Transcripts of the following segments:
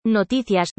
Noticias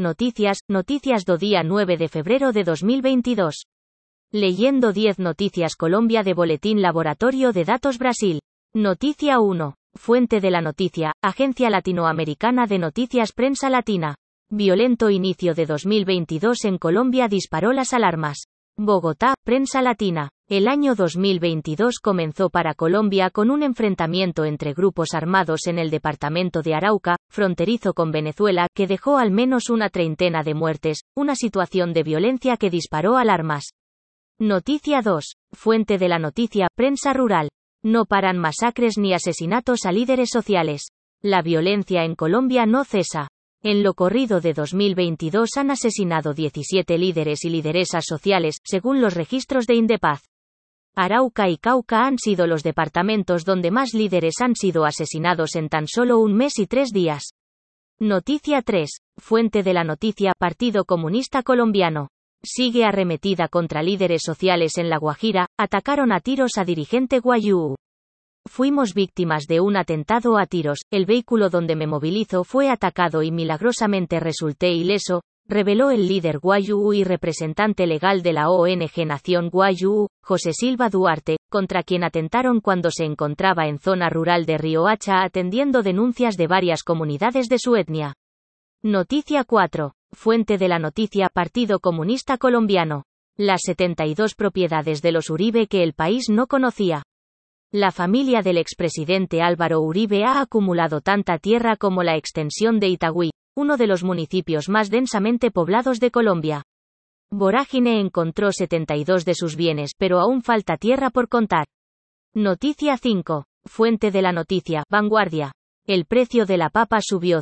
do día 9 de febrero de 2022. Leyendo 10 noticias Colombia de Boletín Laboratorio de Datos Brasil. Noticia 1. Fuente de la noticia, Agencia Latinoamericana de Noticias Prensa Latina. Violento inicio de 2022 en Colombia disparó las alarmas. Bogotá, Prensa Latina. El año 2022 comenzó para Colombia con un enfrentamiento entre grupos armados en el departamento de Arauca, fronterizo con Venezuela, que dejó al menos una treintena de muertes, una situación de violencia que disparó alarmas. Noticia 2. Fuente de la noticia, Prensa Rural. No paran masacres ni asesinatos a líderes sociales. La violencia en Colombia no cesa. En lo corrido de 2022 han asesinado 17 líderes y lideresas sociales, según los registros de Indepaz. Arauca y Cauca han sido los departamentos donde más líderes han sido asesinados en tan solo un mes y 3 días. Noticia 3. Fuente de la noticia, Partido Comunista Colombiano. Sigue arremetida contra líderes sociales en La Guajira, atacaron a tiros a dirigente Guayú. Fuimos víctimas de un atentado a tiros, el vehículo donde me movilizo fue atacado y milagrosamente resulté ileso, reveló el líder Guayú y representante legal de la ONG Nación Guayú, José Silva Duarte, contra quien atentaron cuando se encontraba en zona rural de Riohacha atendiendo denuncias de varias comunidades de su etnia. Noticia 4. Fuente de la noticia, Partido Comunista Colombiano. Las 72 propiedades de los Uribe que el país no conocía. La familia del expresidente Álvaro Uribe ha acumulado tanta tierra como la extensión de Itagüí, uno de los municipios más densamente poblados de Colombia. Vorágine encontró 72 de sus bienes, pero aún falta tierra por contar. Noticia 5. Fuente de la noticia, Vanguardia. El precio de la papa subió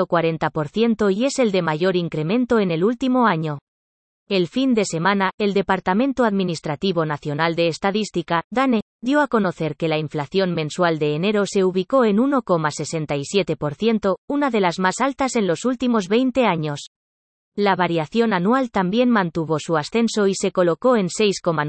140% y es el de mayor incremento en el último año. El fin de semana, el Departamento Administrativo Nacional de Estadística, DANE, dio a conocer que la inflación mensual de enero se ubicó en 1,67%, una de las más altas en los últimos 20 años. La variación anual también mantuvo su ascenso y se colocó en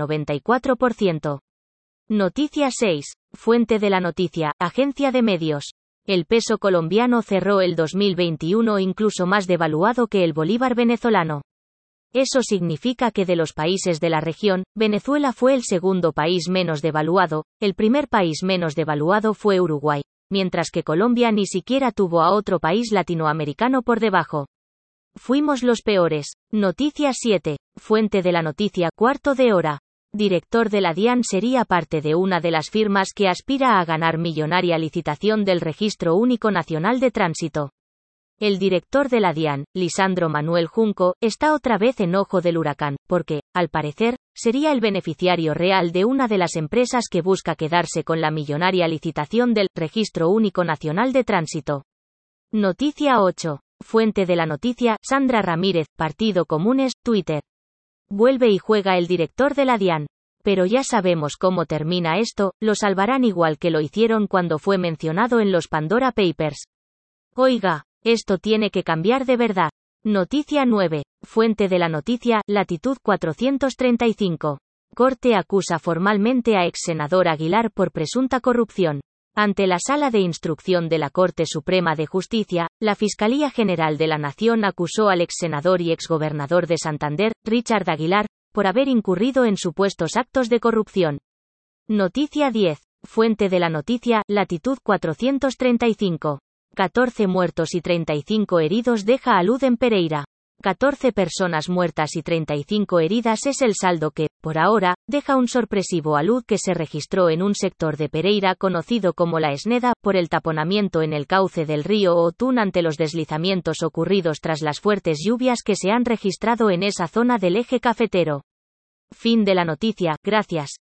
6,94%. Noticia 6. Fuente de la noticia, Agencia de Medios. El peso colombiano cerró el 2021 incluso más devaluado que el bolívar venezolano. Eso significa que de los países de la región, Venezuela fue el segundo país menos devaluado, el primer país menos devaluado fue Uruguay, mientras que Colombia ni siquiera tuvo a otro país latinoamericano por debajo. Fuimos los peores. Noticia 7. Fuente de la noticia, Cuarto de Hora. Director de la DIAN sería parte de una de las firmas que aspira a ganar millonaria licitación del Registro Único Nacional de Tránsito. El director de la DIAN, Lisandro Manuel Junco, está otra vez en ojo del huracán, porque, al parecer, sería el beneficiario real de una de las empresas que busca quedarse con la millonaria licitación del Registro Único Nacional de Tránsito. Noticia 8. Fuente de la noticia, Sandra Ramírez, Partido Comunes, Twitter. Vuelve y juega el director de la DIAN. Pero ya sabemos cómo termina esto, lo salvarán igual que lo hicieron cuando fue mencionado en los Pandora Papers. Oiga. Esto tiene que cambiar de verdad. Noticia 9. Fuente de la noticia, Latitud 435. Corte acusa formalmente a ex senador Aguilar por presunta corrupción. Ante la Sala de Instrucción de la Corte Suprema de Justicia, la Fiscalía General de la Nación acusó al ex senador y exgobernador de Santander, Richard Aguilar, por haber incurrido en supuestos actos de corrupción. Noticia 10. Fuente de la noticia, Latitud 435. 14 muertos y 35 heridos deja alud en Pereira. 14 personas muertas y 35 heridas es el saldo que, por ahora, deja un sorpresivo alud que se registró en un sector de Pereira conocido como La Esneda, por el taponamiento en el cauce del río Otún ante los deslizamientos ocurridos tras las fuertes lluvias que se han registrado en esa zona del eje cafetero. Fin de la noticia, gracias.